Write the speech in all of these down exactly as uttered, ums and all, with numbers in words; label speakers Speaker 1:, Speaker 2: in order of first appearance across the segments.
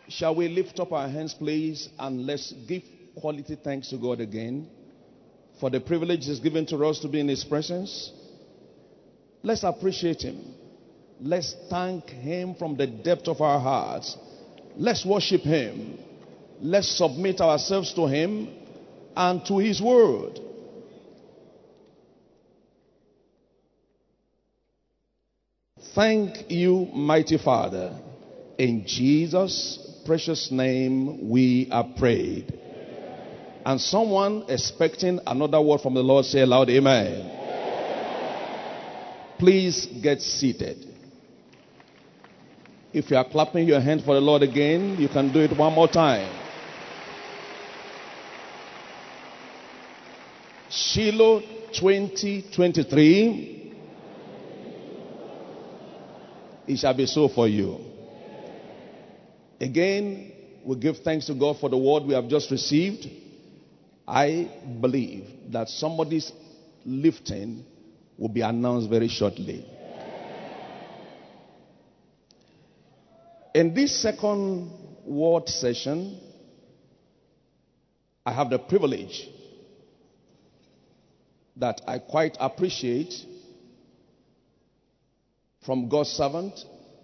Speaker 1: Shall we lift up our hands, please, and let's give quality thanks to God again for the privilege He's given to us to be in His presence. Let's appreciate Him. Let's thank Him from the depth of our hearts. Let's worship Him. Let's submit ourselves to Him and to His word. Thank you, mighty Father. In Jesus' precious name we are prayed. And someone expecting another word from the Lord, say aloud, amen. Please get seated. If you are clapping your hand for the Lord again, you can do it one more time. Shiloh twenty twenty-three. It shall be so for you. Again, we give thanks to God for the word we have just received. I believe that somebody's lifting will be announced very shortly. In this second word session, I have the privilege that I quite appreciate from God's servant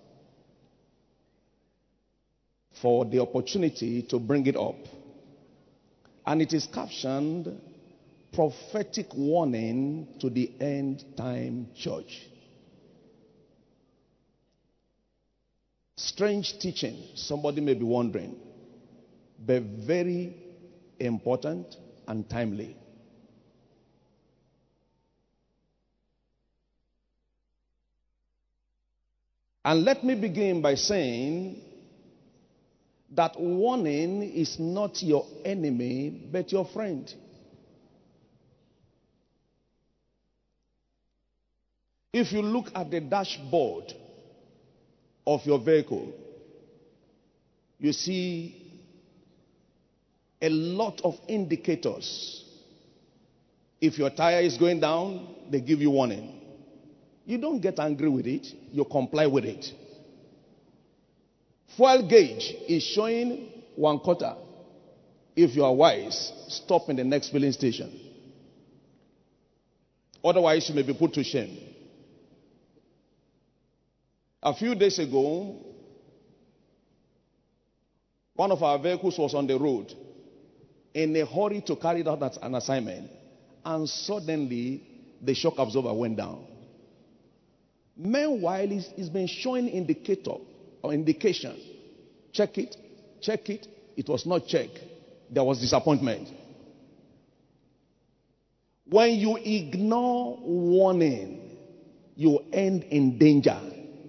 Speaker 1: for the opportunity to bring it up. And it is captioned, Prophetic Warning to the End Time Church. Strange teaching, somebody may be wondering, but very important and timely. And let me begin by saying that warning is not your enemy, but your friend. If you look at the dashboard of your vehicle, you see a lot of indicators. If your tire is going down, they give you warning. You don't get angry with it, you comply with it. Fuel gauge is showing one quarter. If you are wise, stop in the next filling station. Otherwise, you may be put to shame. A few days ago, one of our vehicles was on the road in a hurry to carry out an assignment, and suddenly the shock absorber went down. Meanwhile, it's, it's been showing indicator or indication. Check it, check it. It was not checked. There was disappointment. When you ignore warning, you end in danger.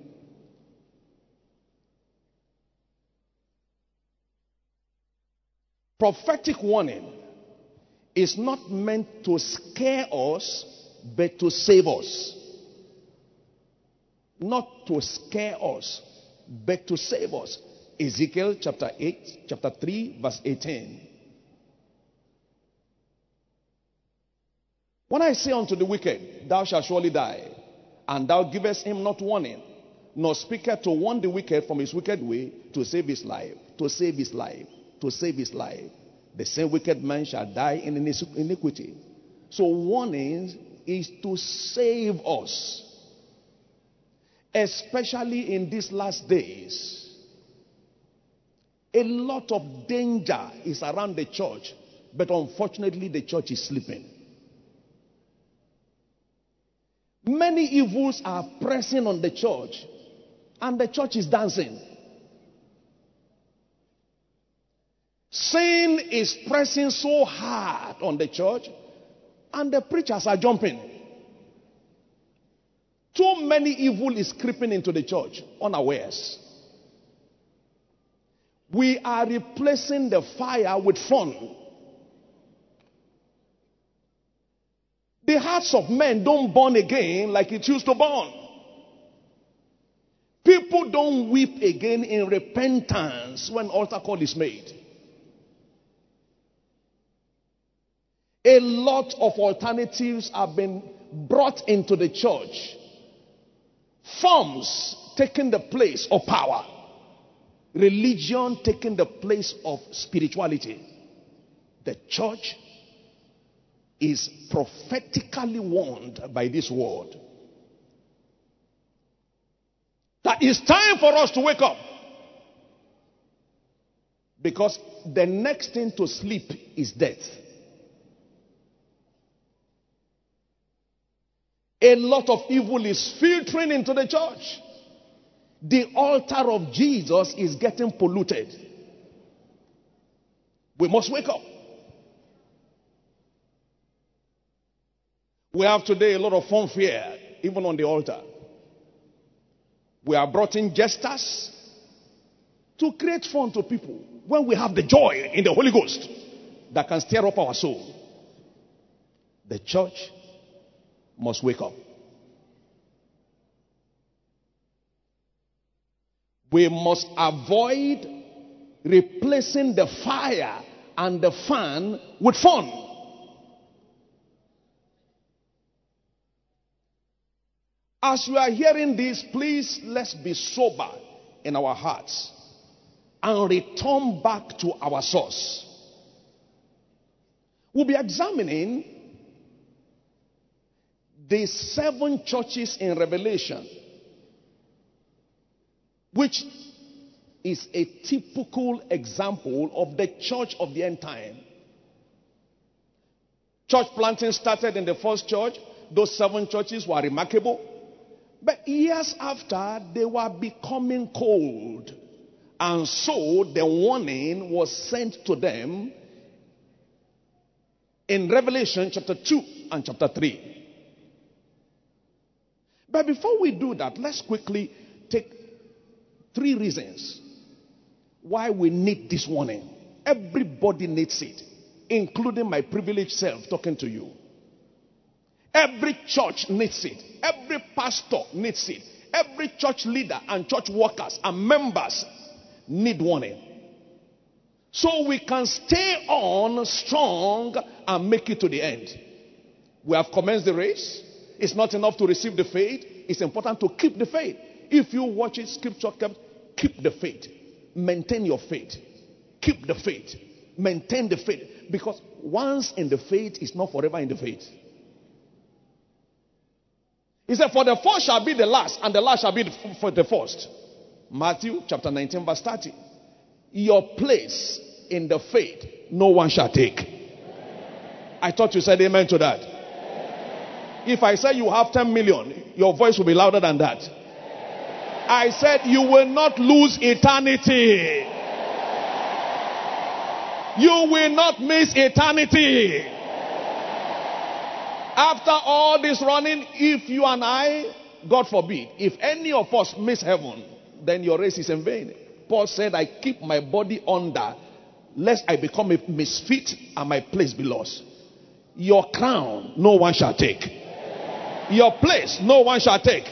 Speaker 1: Prophetic warning is not meant to scare us, but to save us. Not to scare us, but to save us. Ezekiel chapter eight, chapter three, verse eighteen. When I say unto the wicked, thou shalt surely die, and thou givest him not warning, nor speaketh to warn the wicked from his wicked way, to save his life, to save his life, to save his life, the same wicked man shall die in iniquity. So warning is to save us. Especially in these last days, a lot of danger is around the church, but unfortunately the church is sleeping. Many evils are pressing on the church, and the church is dancing. Sin is pressing so hard on the church, and the preachers are jumping. Too many evil is creeping into the church unawares. We are replacing the fire with fun. The hearts of men don't burn again like it used to burn. People don't weep again in repentance when altar call is made. A lot of alternatives have been brought into the church. Forms taking the place of power. religion taking the place of spirituality, the church is prophetically warned by this word that it's time for us to wake up. Because the next thing to sleep is death. A lot of evil is filtering into the church. The altar of Jesus is getting polluted. We must wake up. We have today a lot of fanfare, even on the altar. We are brought in jesters to create fun to people when we have the joy in the Holy Ghost that can stir up our soul. The church must wake up. We must avoid replacing the fire and the fan with fun. As you are hearing this, please let's be sober in our hearts and return back to our source. We'll be examining the seven churches in Revelation, which is a typical example of the church of the end time. Church planting started in the first church. Those seven churches were remarkable. But years after, they were becoming cold. And so the warning was sent to them in Revelation chapter two and chapter three. But before we do that, let's quickly take three reasons why we need this warning. Everybody needs it, including my privileged self talking to you. Every church needs it. Every pastor needs it. Every church leader and church workers and members need warning. So we can stay on strong and make it to the end. We have commenced the race. It's not enough to receive the faith. It's important to keep the faith. If you watch it, scripture kept, keep the faith. Maintain your faith. Keep the faith. Maintain the faith. Because once in the faith is not forever in the faith. He said, for the first shall be the last, and the last shall be the, for the first. Matthew chapter nineteen, verse thirty. Your place in the faith, no one shall take. I thought you said amen to that. If I say you have ten million, your voice will be louder than that. I said you will not lose eternity. You will not miss eternity. After all this running, if you and I, God forbid, if any of us miss heaven, then your race is in vain. Paul said, I keep my body under, lest I become a misfit and my place be lost. Your crown, no one shall take. Your place, no one shall take.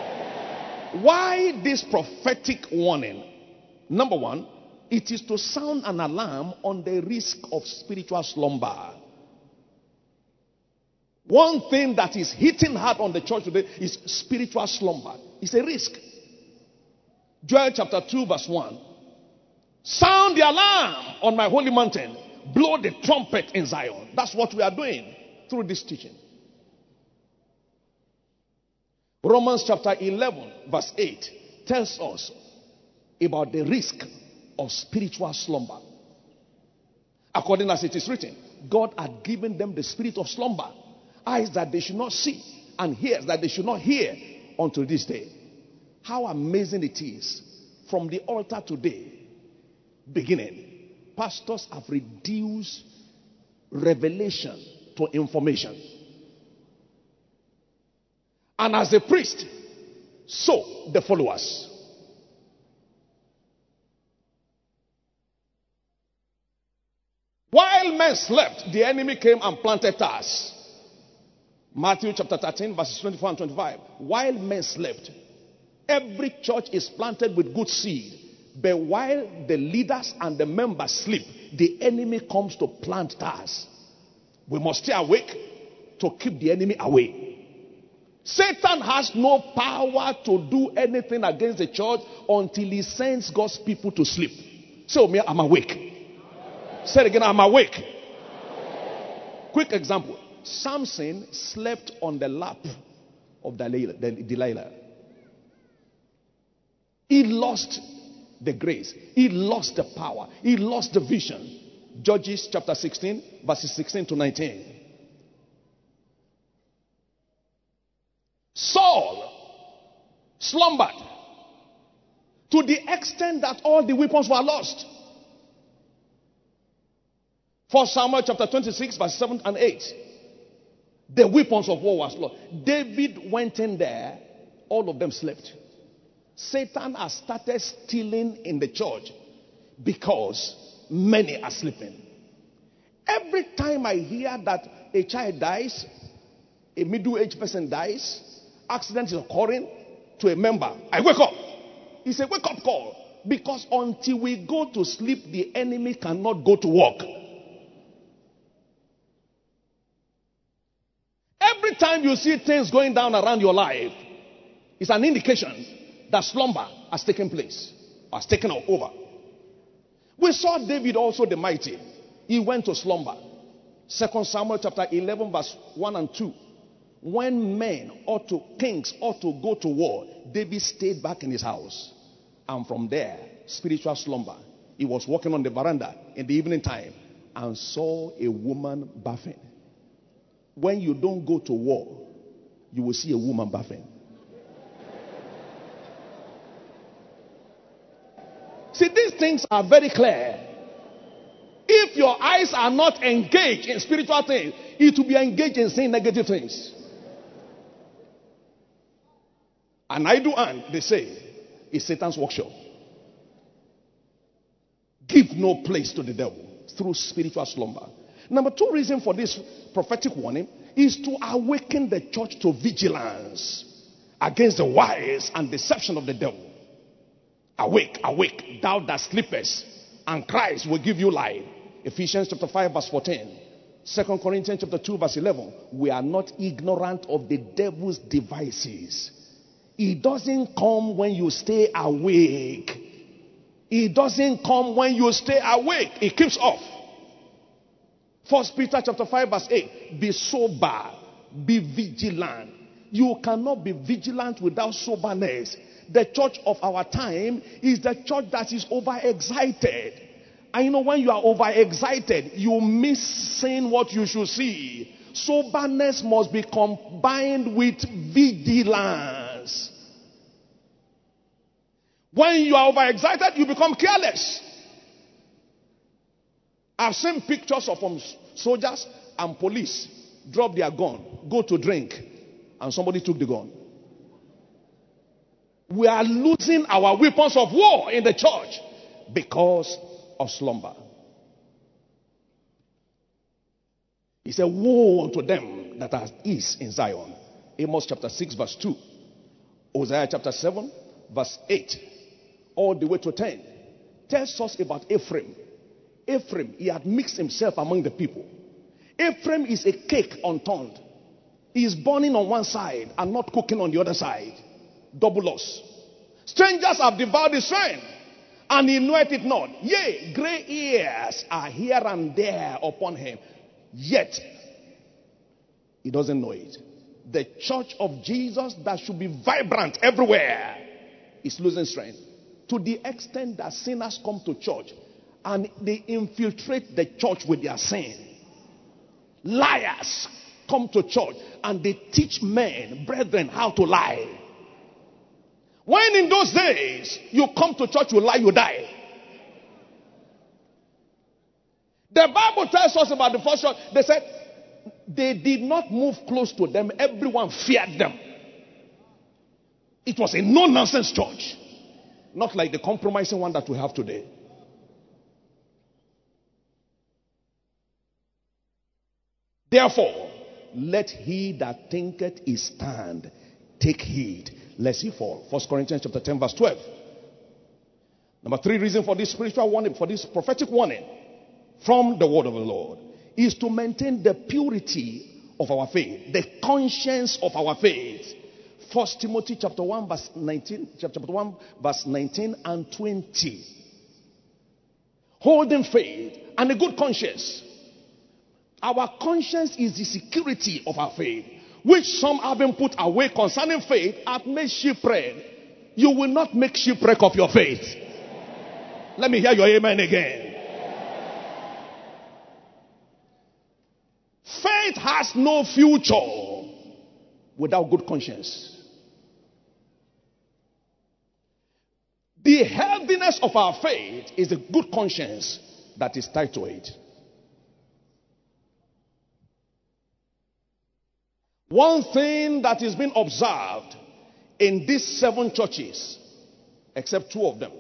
Speaker 1: Why this prophetic warning? Number one, it is to sound an alarm on the risk of spiritual slumber. One thing that is hitting hard on the church today is spiritual slumber. It's a risk. Joel chapter two verse one. Sound the alarm on my holy mountain. Blow the trumpet in Zion. That's what we are doing through this teaching. Romans chapter eleven verse eight tells us about the risk of spiritual slumber. According as it is written, God had given them the spirit of slumber. Eyes that they should not see and ears that they should not hear until this day. How amazing it is. From the altar today, beginning, pastors have reduced revelation to information. And as a priest, so the followers. While men slept, the enemy came and planted tares. Matthew chapter thirteen, verses twenty-four and twenty-five. While men slept, every church is planted with good seed. But while the leaders and the members sleep, the enemy comes to plant tares. We must stay awake to keep the enemy away. Satan has no power to do anything against the church until he sends God's people to sleep. So me, I'm awake. Say it again, I'm awake. Quick example. Samson slept on the lap of Delilah. He lost the grace. He lost the power. He lost the vision. Judges chapter sixteen, verses sixteen to nineteen. Saul slumbered to the extent that all the weapons were lost. First Samuel chapter twenty-six, verse seven and eight. The weapons of war was lost. David went in there, all of them slept. Satan has started stealing in the church because many are sleeping. Every time I hear that a child dies, a middle-aged person dies, accident is occurring to a member, I wake up. It's a wake-up call. Because until we go to sleep, the enemy cannot go to work. Every time you see things going down around your life, it's an indication that slumber has taken place, has taken over. We saw David also the mighty. He went to slumber. Second Samuel chapter eleven, verse one and two. When men ought to, kings ought to go to war, David stayed back in his house. And from there, spiritual slumber. He was walking on the veranda in the evening time and saw a woman bathing. When you don't go to war, you will see a woman bathing. See, these things are very clear. If your eyes are not engaged in spiritual things, it will be engaged in saying negative things. An idle hand, they say, is Satan's workshop. Give no place to the devil through spiritual slumber. Number two reason for this prophetic warning is to awaken the church to vigilance against the wiles and deception of the devil. Awake, awake, thou that sleepest, and Christ will give you light. Ephesians chapter five, verse fourteen. Second Corinthians chapter two, verse eleven. We are not ignorant of the devil's devices. He doesn't come when you stay awake. He doesn't come when you stay awake. He keeps off. First Peter chapter five, verse eight. Be sober. Be vigilant. You cannot be vigilant without soberness. The church of our time is the church that is overexcited. And you know, when you are overexcited, you miss seeing what you should see. Soberness must be combined with vigilance. When you are overexcited, you become careless. I've seen pictures of um, soldiers and police drop their gun, go to drink, and somebody took the gun. We are losing our weapons of war in the church because of slumber. He said, woe unto them that are ease in Zion. Amos chapter six, verse two. Hosea chapter seven, verse eight. All the way to ten. Tells us about Ephraim. Ephraim, he had mixed himself among the people. Ephraim is a cake unturned. He is burning on one side and not cooking on the other side. Double loss. Strangers have devoured his strength, and he knoweth it not. Yea, gray hairs are here and there upon him, yet he doesn't know it. The church of Jesus that should be vibrant everywhere is losing strength, to the extent that sinners come to church and they infiltrate the church with their sin. Liars come to church and they teach men, brethren, how to lie. When in those days you come to church, you lie, you die. The Bible tells us about the first church. They said they did not move close to them. Everyone feared them. It was a no-nonsense church. Not like the compromising one that we have today. Therefore, let he that thinketh he stand take heed lest he fall. First Corinthians chapter ten, verse twelve. Number three reason for this spiritual warning, for this prophetic warning from the word of the Lord, is to maintain the purity of our faith. The conscience of our faith. First Timothy chapter one verse nineteen, chapter one verse nineteen and twenty. Holding faith and a good conscience. Our conscience is the security of our faith, which some having put away concerning faith have made shipwreck. You will not make shipwreck of your faith. Let me hear your amen again. Faith has no future without good conscience. The healthiness of our faith is the good conscience that is tied to it. One thing that is being observed in these seven churches, except two of them,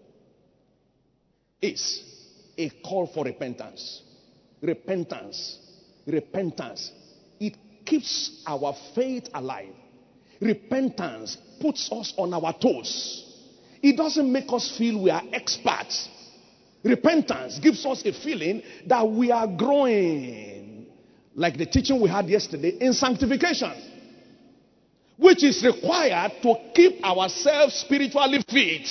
Speaker 1: is a call for repentance. Repentance. Repentance. It keeps our faith alive. Repentance puts us on our toes. It doesn't make us feel we are experts. Repentance gives us a feeling that we are growing. Like the teaching we had yesterday in sanctification, which is required to keep ourselves spiritually fit.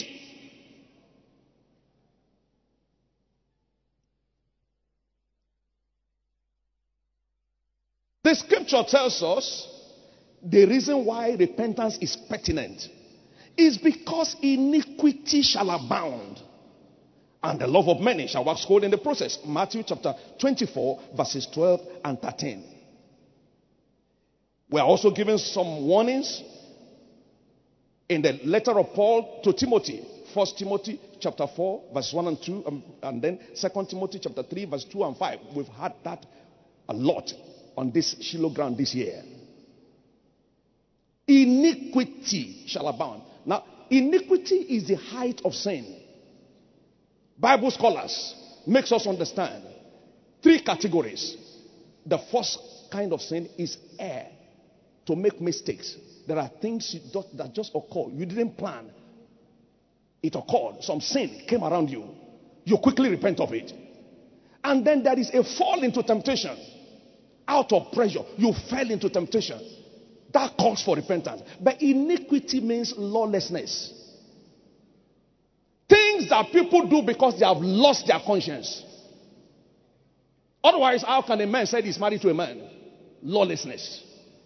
Speaker 1: The scripture tells us the reason why repentance is pertinent is because iniquity shall abound, and the love of many shall wax cold in the process. Matthew chapter twenty-four, verses twelve and thirteen. We are also given some warnings in the letter of Paul to Timothy. First Timothy chapter four, verse one and two, um, and then Second Timothy chapter three, verse two and five. We've had that a lot on this Shiloh ground this year. Iniquity shall abound. Now, iniquity is the height of sin. Bible scholars makes us understand three categories. The first kind of sin is error, to make mistakes. There are things that just occur. You didn't plan. It occurred. Some sin came around you. You quickly repent of it. And then there is a fall into temptation. Out of pressure, you fell into temptation. That calls for repentance. But iniquity means lawlessness. Things that people do because they have lost their conscience. Otherwise, how can a man say he's married to a man? Lawlessness.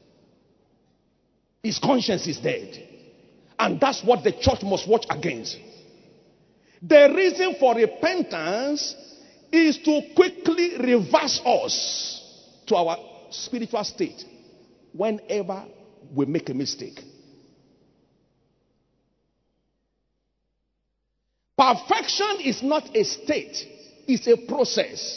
Speaker 1: His conscience is dead. And that's what the church must watch against. The reason for repentance is to quickly reverse us to our spiritual state whenever we make a mistake. Perfection is not a state, it's a process.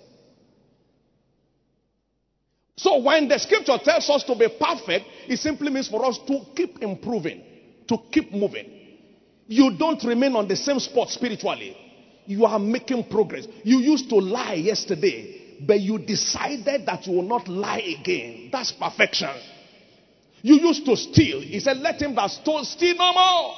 Speaker 1: So when the scripture tells us to be perfect, it simply means for us to keep improving, to keep moving. You don't remain on the same spot spiritually. You are making progress. You used to lie yesterday, but you decided that you will not lie again. That's perfection. You used to steal. He said, let him that stole steal no more.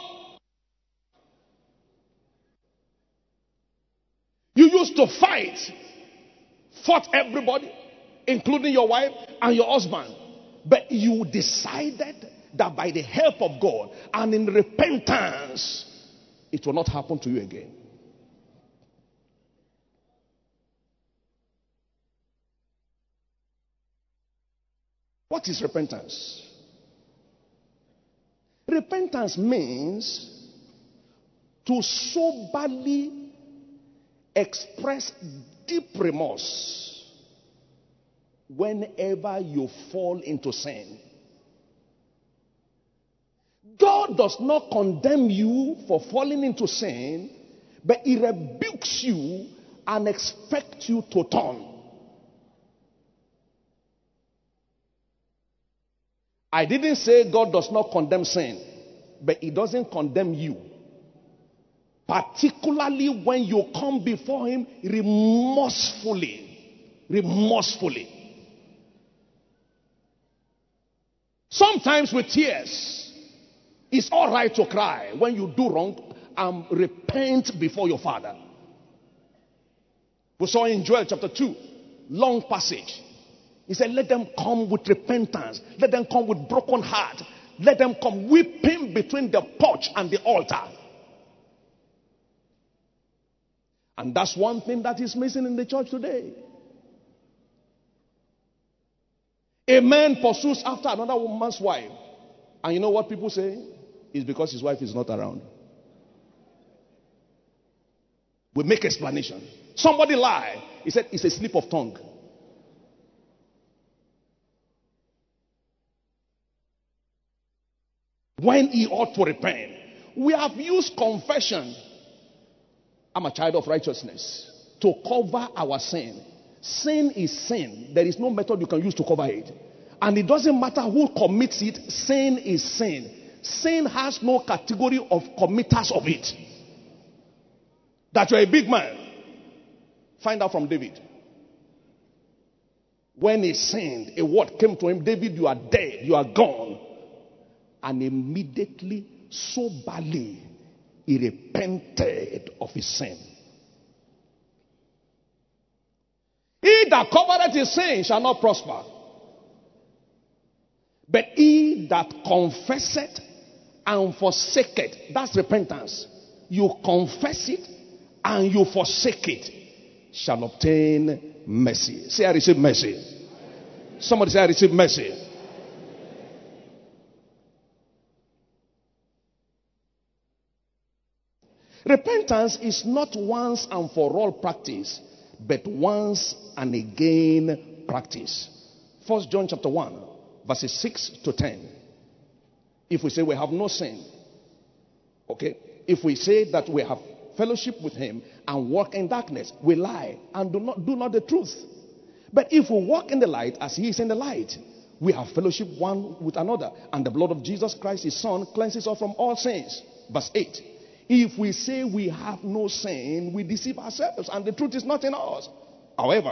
Speaker 1: You used to fight, fought everybody, including your wife and your husband. But you decided that by the help of God and in repentance, it will not happen to you again. What is repentance? Repentance means to soberly express deep remorse whenever you fall into sin. God does not condemn you for falling into sin, but he rebukes you and expects you to turn. I didn't say God does not condemn sin, but he doesn't condemn you. Particularly when you come before him remorsefully. Remorsefully. Sometimes with tears. It's all right to cry when you do wrong and repent before your Father. We saw in Joel chapter two, long passage. He said, let them come with repentance. Let them come with broken heart. Let them come weeping between the porch and the altar. And that's one thing that is missing in the church today. A man pursues after another woman's wife. And you know what people say? It's because his wife is not around. We make explanation. Somebody lie. He said it's a slip of tongue. When he ought to repent. We have used confession. I'm a child of righteousness. To cover our sin. Sin is sin. There is no method you can use to cover it. And it doesn't matter who commits it. Sin is sin. Sin has no category of committers of it. That you're a big man. Find out from David. When he sinned, a word came to him. David, you are dead. You are gone. And immediately, soberly, he repented of his sin. He that covereth his sin shall not prosper. But he that confesseth and forsaketh, that's repentance. You confess it and you forsake it, shall obtain mercy. Say, I receive mercy. Somebody say, I receive mercy. Repentance is not once and for all practice, but once and again practice. First John chapter one, verses six to ten. If we say we have no sin, okay, if we say that we have fellowship with him and walk in darkness, we lie and do not do not the truth. But if we walk in the light as he is in the light, we have fellowship one with another, and the blood of Jesus Christ his son cleanses us from all sins. Verse eight. If we say we have no sin, we deceive ourselves and the truth is not in us. However,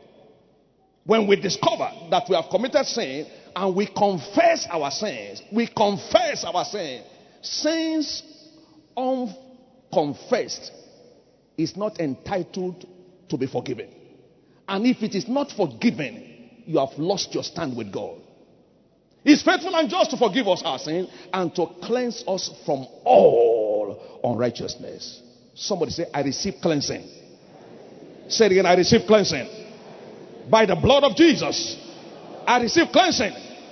Speaker 1: when we discover that we have committed sin and we confess our sins, we confess our sin, sins unconfessed is not entitled to be forgiven. And if it is not forgiven, you have lost your stand with God. He's faithful and just to forgive us our sins and to cleanse us from all unrighteousness. Somebody say, I receive cleansing. Say it again, I receive cleansing. By the blood of Jesus, I receive cleansing.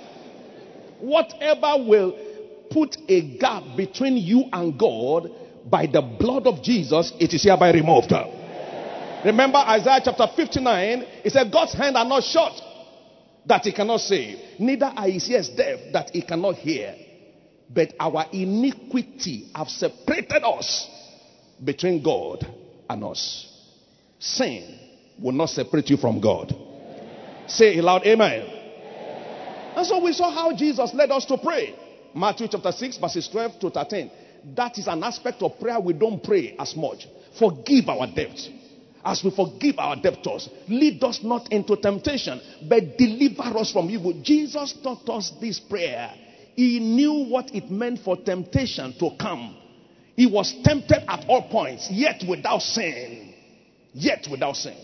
Speaker 1: Whatever will put a gap between you and God, by the blood of Jesus, it is hereby removed. Remember Isaiah chapter fifty-nine, it said, God's hands are not short that he cannot save, neither are his ears deaf that he cannot hear. But our iniquity have separated us between God and us. Sin will not separate you from God. Say it loud, amen. And so we saw how Jesus led us to pray. Matthew chapter six, verses twelve to thirteen. That is an aspect of prayer we don't pray as much. Forgive our debts. As we forgive our debtors, lead us not into temptation, but deliver us from evil. Jesus taught us this prayer. He knew what it meant for temptation to come. He was tempted at all points, yet without sin. Yet without sin.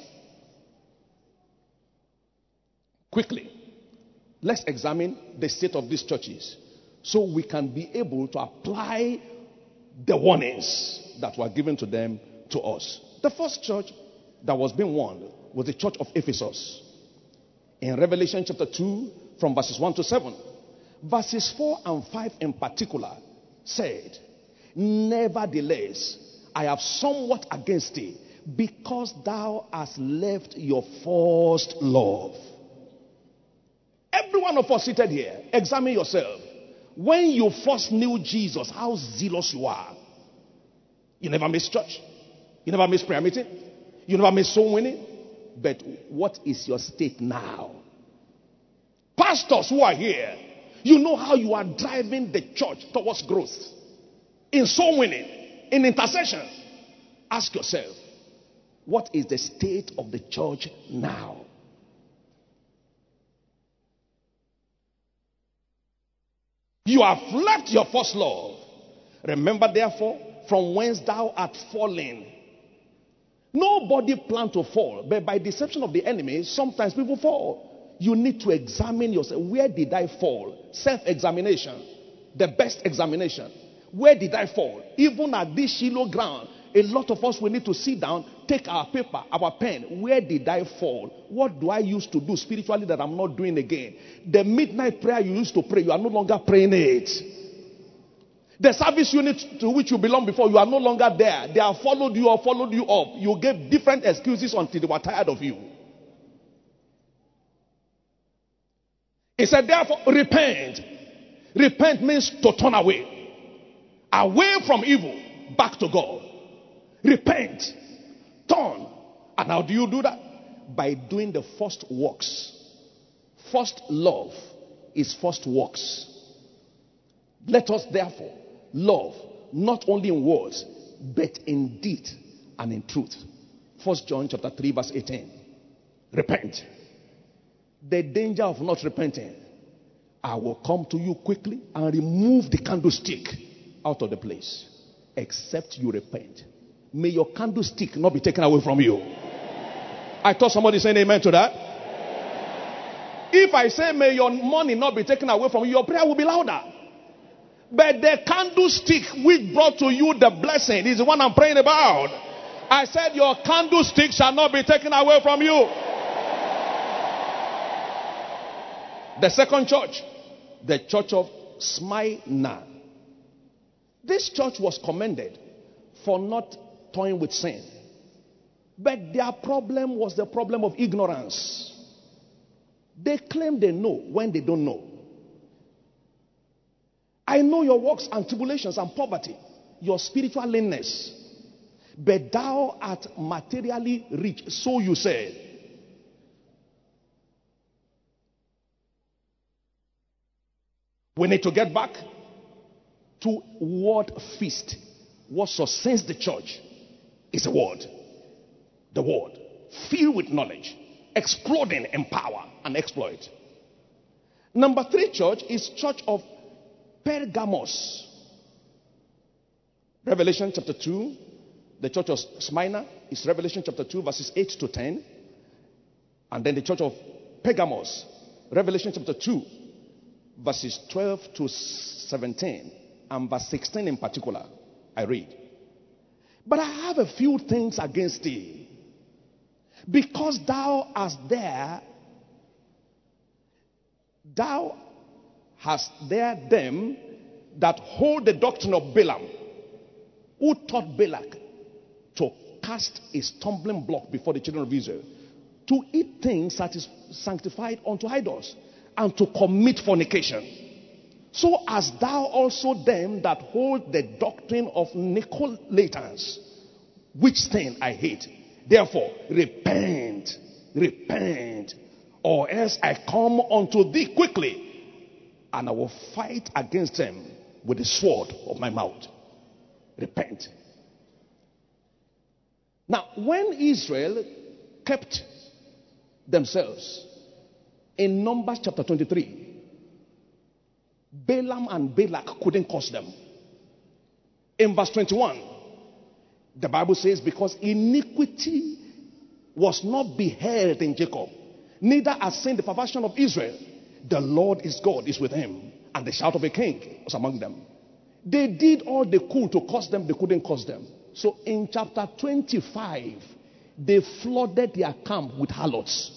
Speaker 1: Quickly, let's examine the state of these churches so we can be able to apply the warnings that were given to them to us. The first church that was being warned was the church of Ephesus. In Revelation chapter two, from verses one to seven, verses four and five in particular said, Nevertheless, I have somewhat against thee, because thou hast left your first love. Every one of us seated here, examine yourself. When you first knew Jesus, how zealous you are. You never miss church. You never miss prayer meeting. You never miss soul winning. But what is your state now? Pastors who are here, you know how you are driving the church towards growth. In soul winning, in intercession. Ask yourself, what is the state of the church now? You have left your first love. Remember therefore, from whence thou art fallen. Nobody planned to fall, but by deception of the enemy, sometimes people fall. You need to examine yourself. Where did I fall? Self-examination. The best examination. Where did I fall? Even at this Shiloh ground, a lot of us will need to sit down, take our paper, our pen. Where did I fall? What do I used to do spiritually that I'm not doing again? The midnight prayer you used to pray, you are no longer praying it. The service unit to which you belong before, you are no longer there. They have followed you or followed you up. You gave different excuses until they were tired of you. He said, therefore, repent. Repent means to turn away. Away from evil, back to God. Repent. Turn. And how do you do that? By doing the first works. First love is first works. Let us therefore love, not only in words, but in deed and in truth. First John chapter three, verse eighteen. Repent. The danger of not repenting, I will come to you quickly and remove the candlestick out of the place, except you repent. May your candlestick not be taken away from you. I thought somebody saying amen to that. If I say may your money not be taken away from you, your prayer will be louder. But the candlestick which brought to you the blessing is the one I'm praying about. I said your candlestick shall not be taken away from you. The second church, the church of Smyrna. This church was commended for not toying with sin. But their problem was the problem of ignorance. They claim they know when they don't know. I know your works and tribulations and poverty, your spiritual leanness. But thou art materially rich, so you said. We need to get back to word feast. What sustains the church is the word. The word. Filled with knowledge. Exploding in power and exploit. Number three church is church of Pergamos. Revelation chapter two. The church of Smyrna is Revelation chapter two verses eight to ten. And then the church of Pergamos. Revelation chapter two verses twelve to seventeen. And verse sixteen in particular, I read. But I have a few things against thee. Because thou hast there, thou hast there them that hold the doctrine of Balaam, who taught Balak to cast a stumbling block before the children of Israel, to eat things that is sanctified unto idols, and to commit fornication. So as thou also them that hold the doctrine of Nicolaitans, which thing I hate. Therefore, repent, repent, or else I come unto thee quickly, and I will fight against them with the sword of my mouth. Repent. Now, when Israel kept themselves in Numbers chapter twenty-three, Balaam and Balak couldn't curse them. In verse twenty-one, the Bible says, because iniquity was not beheld in Jacob, neither has seen the perversion of Israel. The Lord is God, is with him, and the shout of a king was among them. They did all they could to curse them, they couldn't curse them. So in chapter twenty-five, they flooded their camp with harlots.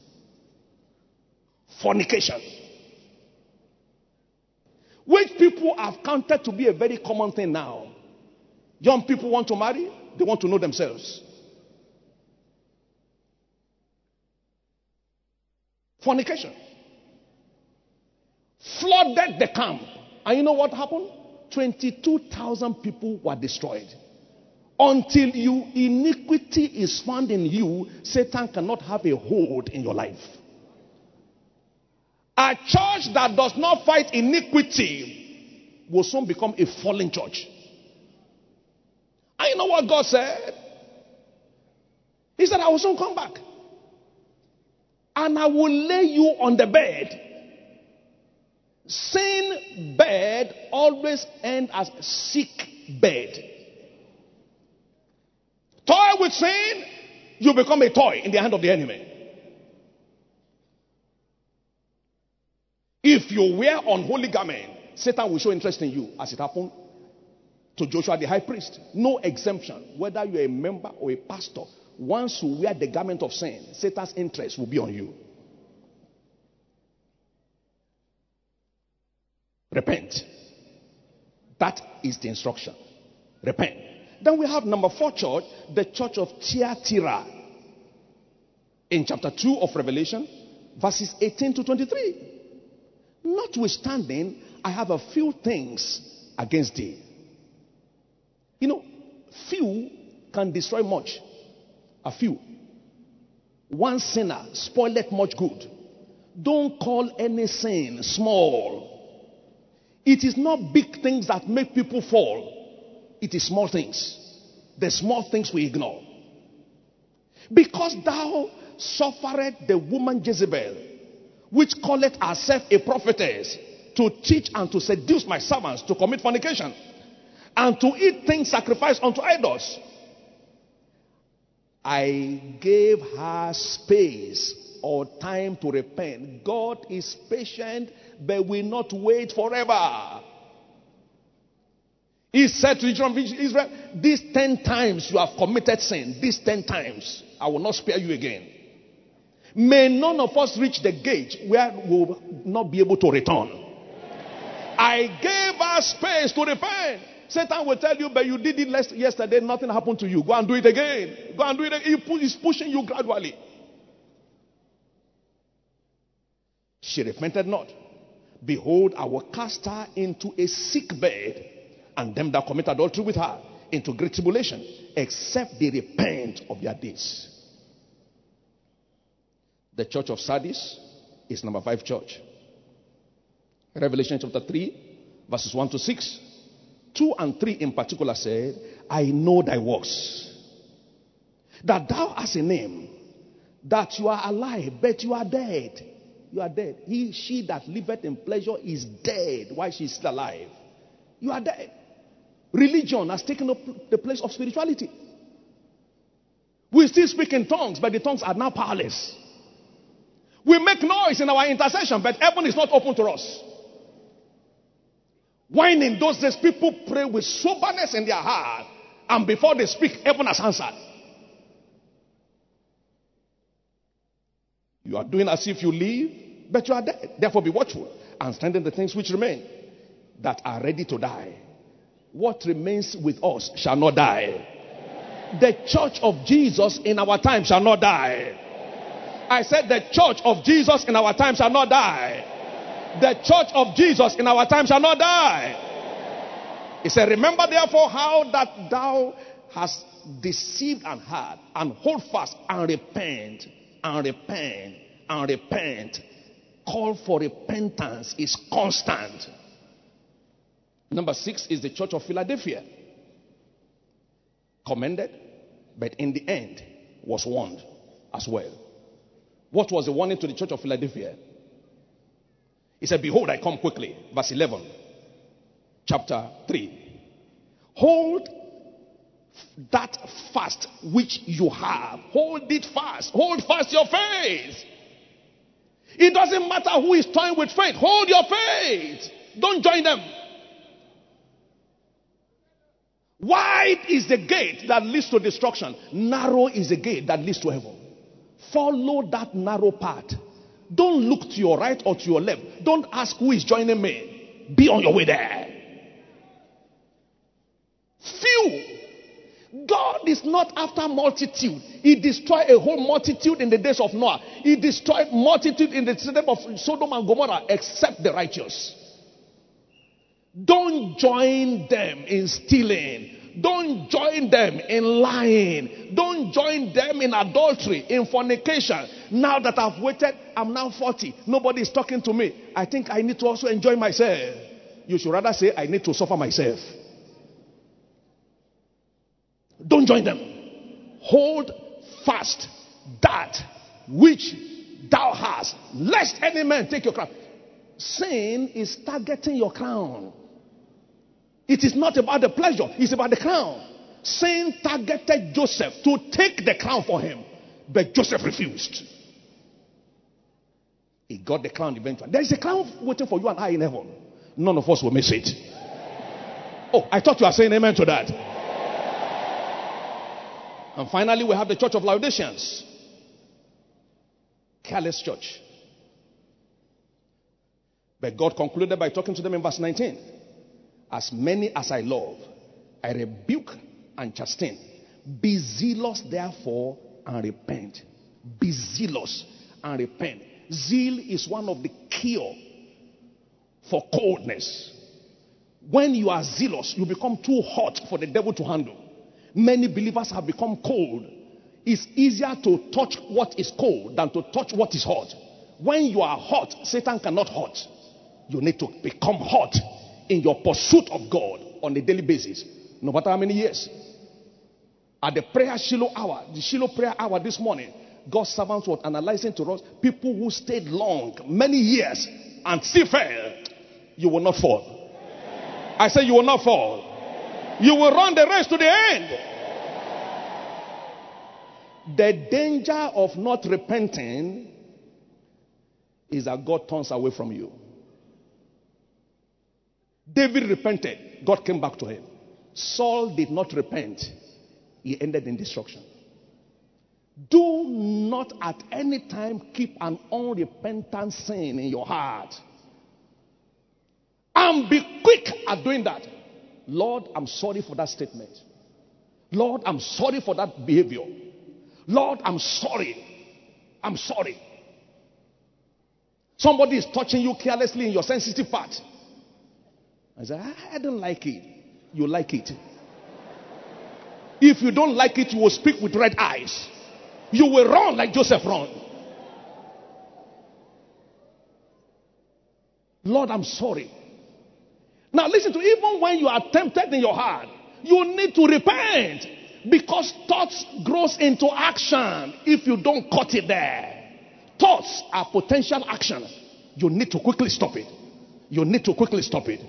Speaker 1: Fornication. Which people have counted to be a very common thing now. Young people want to marry, they want to know themselves. Fornication. Flooded the camp. And you know what happened? twenty-two thousand people were destroyed. Until you iniquity is found in you, Satan cannot have a hold in your life. A church that does not fight iniquity will soon become a fallen church. And you know what God said? He said, I will soon come back. And I will lay you on the bed. Sin bed always ends as sick bed. Toy with sin, you become a toy in the hand of the enemy. you wear unholy garment, Satan will show interest in you, as it happened to Joshua the high priest. No exemption. Whether you're a member or a pastor, once you wear the garment of sin, Satan's interest will be on you. Repent. That is the instruction. Repent. Then we have number four church, the church of Thyatira. In chapter two of Revelation, verses eighteen to twenty-three. Notwithstanding, I have a few things against thee. You know, few can destroy much. A few. One sinner spoileth much good. Don't call any sin small. It is not big things that make people fall. It is small things. The small things we ignore. Because thou suffered the woman Jezebel, which calleth herself a prophetess, to teach and to seduce my servants to commit fornication, and to eat things sacrificed unto idols. I gave her space or time to repent. God is patient, but will not wait forever. He said to the children of Israel, these ten times you have committed sin, these ten times, I will not spare you again. May none of us reach the gauge where we will not be able to return. I gave us space to repent. Satan will tell you, but you did it yesterday, nothing happened to you. Go and do it again. Go and do it again. He's pushing you gradually. She repented not. Behold, I will cast her into a sick bed, and them that commit adultery with her into great tribulation, except they repent of their deeds. The church of Sardis is number five church. Revelation chapter three, verses one to six. two and three in particular said, I know thy works, that thou hast a name, that you are alive, but you are dead. You are dead. He, she that liveth in pleasure is dead while she is still alive. You are dead. Religion has taken up the place of spirituality. We still speak in tongues, but the tongues are now powerless. We make noise in our intercession, but heaven is not open to us. When in those days people pray with soberness in their heart, and before they speak, heaven has answered. You are doing as if you live, but you are dead. Therefore be watchful and strengthen the things which remain, that are ready to die. What remains with us shall not die. The church of Jesus in our time shall not die. I said the church of Jesus in our time shall not die. The church of Jesus in our time shall not die. He said, remember therefore how that thou hast deceived and had, and hold fast and repent, and repent, and repent. Call for repentance is constant. Number six is the church of Philadelphia. Commended, but in the end was warned as well. What was the warning to the church of Philadelphia? He said, behold, I come quickly. Verse eleven. Chapter three. Hold that fast which you have. Hold it fast. Hold fast your faith. It doesn't matter who is toying with faith. Hold your faith. Don't join them. Wide is the gate that leads to destruction. Narrow is the gate that leads to heaven. Follow that narrow path. Don't look to your right or to your left. Don't ask who is joining me. Be on your way there. Few. God is not after multitude. He destroyed a whole multitude in the days of Noah. He destroyed multitude in the city of Sodom and Gomorrah, except the righteous. Don't join them in stealing. Don't join them in lying. Don't join them in adultery, in fornication. Now that I've waited, I'm now forty. Nobody is talking to me. I think I need to also enjoy myself. You should rather say, I need to suffer myself. Don't join them. Hold fast that which thou hast, lest any man take your crown. Sin is targeting your crown. It is not about the pleasure, it's about the crown. Sin targeted Joseph to take the crown for him, but Joseph refused. He got the crown eventually. There is a crown waiting for you and I in heaven. None of us will miss it. Oh, I thought you were saying amen to that. And finally, we have the church of Laodiceans. Careless church. But God concluded by talking to them in verse nineteen. As many as I love, I rebuke and chasten. Be zealous, therefore, and repent. Be zealous and repent. Zeal is one of the cure for coldness. When you are zealous, you become too hot for the devil to handle. Many believers have become cold. It's easier to touch what is cold than to touch what is hot. When you are hot, Satan cannot hurt. You need to become hot in your pursuit of God on a daily basis, no matter how many years. At the prayer Shiloh hour, the Shiloh prayer hour this morning, God's servants were analyzing to us people who stayed long, many years, and still fell. You will not fall. I say you will not fall. You will run the race to the end. The danger of not repenting is that God turns away from you. David repented. God came back to him. Saul did not repent. He ended in destruction. Do not at any time keep an unrepentant sin in your heart. And be quick at doing that. Lord, I'm sorry for that statement. Lord, I'm sorry for that behavior. Lord, I'm sorry. I'm sorry. Somebody is touching you carelessly in your sensitive part. I say, I don't like it. You like it. If you don't like it, you will speak with red eyes. You will run like Joseph ran. Lord, I'm sorry. Now listen to, even when you are tempted in your heart, you need to repent. Because thoughts grows into action if you don't cut it there. Thoughts are potential action. You need to quickly stop it. You need to quickly stop it.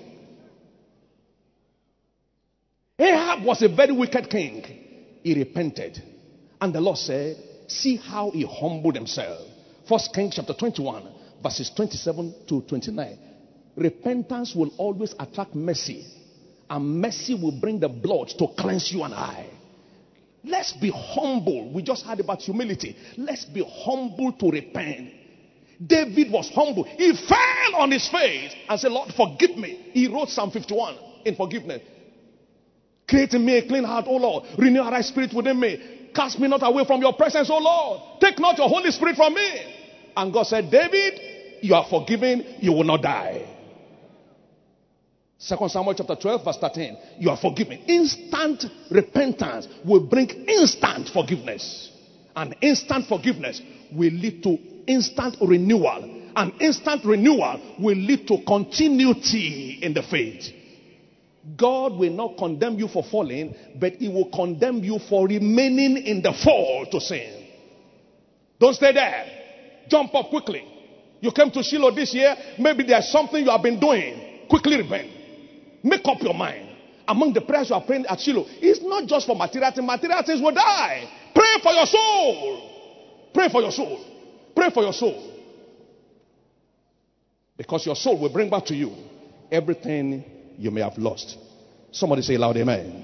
Speaker 1: Ahab was a very wicked king. He repented. And the Lord said, see how he humbled himself. First Kings chapter twenty-one, verses twenty-seven to twenty-nine. Repentance will always attract mercy. And mercy will bring the blood to cleanse you and I. Let's be humble. We just heard about humility. Let's be humble to repent. David was humble. He fell on his face and said, Lord, forgive me. He wrote Psalm fifty-one in forgiveness. Create in me a clean heart, O Lord. Renew a right spirit within me. Cast me not away from your presence, O Lord. Take not your Holy Spirit from me. And God said, David, you are forgiven. You will not die. Second Samuel chapter twelve, verse thirteen. You are forgiven. Instant repentance will bring instant forgiveness. And instant forgiveness will lead to instant renewal. And instant renewal will lead to continuity in the faith. God will not condemn you for falling, but he will condemn you for remaining in the fall to sin. Don't stay there. Jump up quickly. You came to Shiloh this year. Maybe there's something you have been doing. Quickly repent. Make up your mind. Among the prayers you are praying at Shiloh, it's not just for material things. Material things will die. Pray for your soul. Pray for your soul. Pray for your soul. Because your soul will bring back to you everything you may have lost. Somebody say loud amen.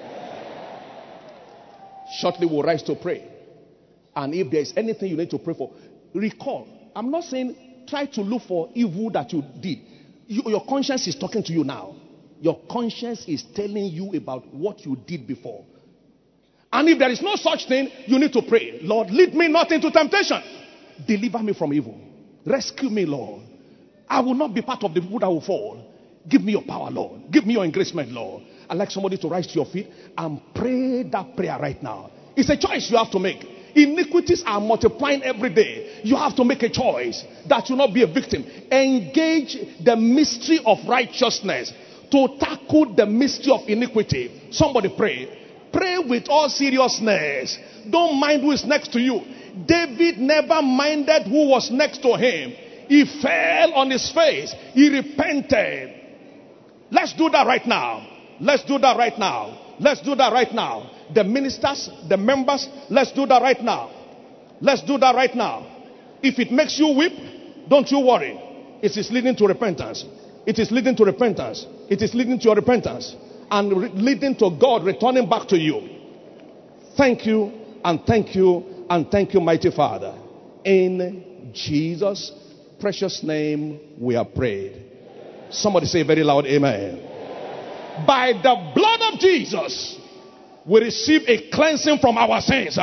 Speaker 1: Shortly we'll rise to pray. And if there is anything you need to pray for, recall. I'm not saying try to look for evil that you did. You, your conscience is talking to you now. Your conscience is telling you about what you did before. And if there is no such thing, you need to pray. Lord, lead me not into temptation. Deliver me from evil. Rescue me, Lord. I will not be part of the people that will fall. Give me your power, Lord. Give me your engracement, Lord. I'd like somebody to rise to your feet and pray that prayer right now. It's a choice you have to make. Iniquities are multiplying every day. You have to make a choice that you will not be a victim. Engage the mystery of righteousness to tackle the mystery of iniquity. Somebody pray. Pray with all seriousness. Don't mind who is next to you. David never minded who was next to him. He fell on his face. He repented. Let's do that right now. Let's do that right now. Let's do that right now. The ministers, the members, let's do that right now. Let's do that right now. If it makes you weep, Don't you worry. It is leading to repentance. It is leading to repentance. It is leading to your repentance. And re- leading to God returning back to you. Thank you and thank you and thank you, mighty Father. In Jesus' precious name we are prayed. Somebody say very loud, amen. By the blood of Jesus, we receive a cleansing from our sins.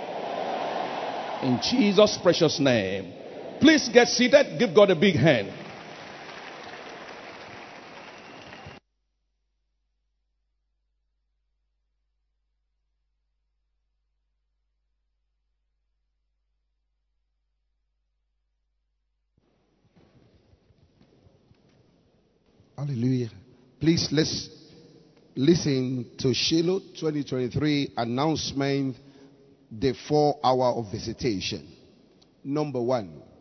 Speaker 1: In Jesus' precious name. Please get seated. Give God a big hand.
Speaker 2: Hallelujah. Please let's listen to Shiloh twenty twenty-three announcement, the four hour of visitation. Number one.